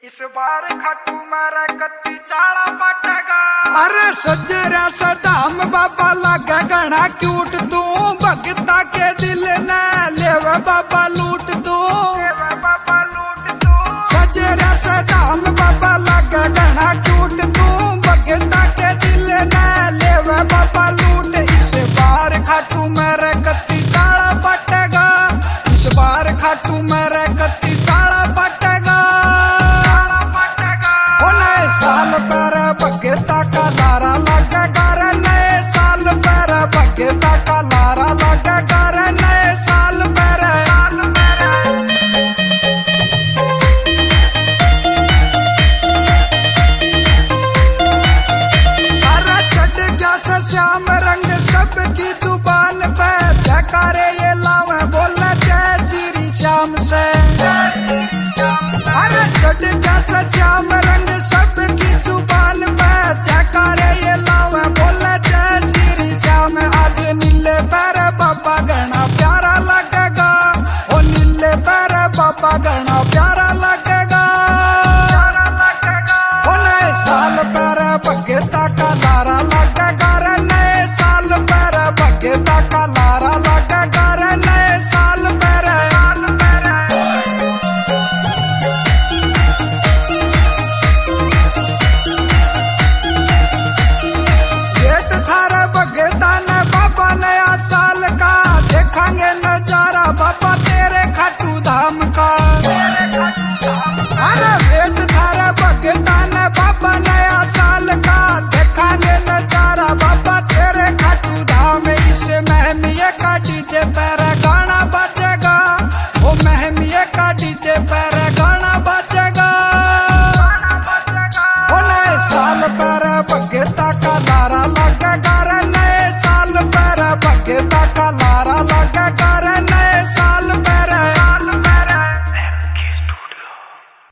इस बार खटू मारा कत्ती चाला पटेगा। अरे सजरा सदाम बाबा लागे घना क्यूट तू भगता के दिल न लेवे बाबा लूट तू सजरा सदाम बाबा लागे घना क्यूट तू भगता के दिल न लेवे बाबा लूट। इस बार खाटू मेरे कत्ती चाला पटेगा। इस बार खाटू मेरे कत्ती चाला पटेगा। साल पर भगता का लारा लगेगा रे नए साल पर भगता का लारा लगेगा रे नए साल पर। अरे चढ़ गया से श्याम रंग सबकी जुबान पे जयकारे ये लावे बोले जय श्री श्याम से। अरे चढ़ गया से श्याम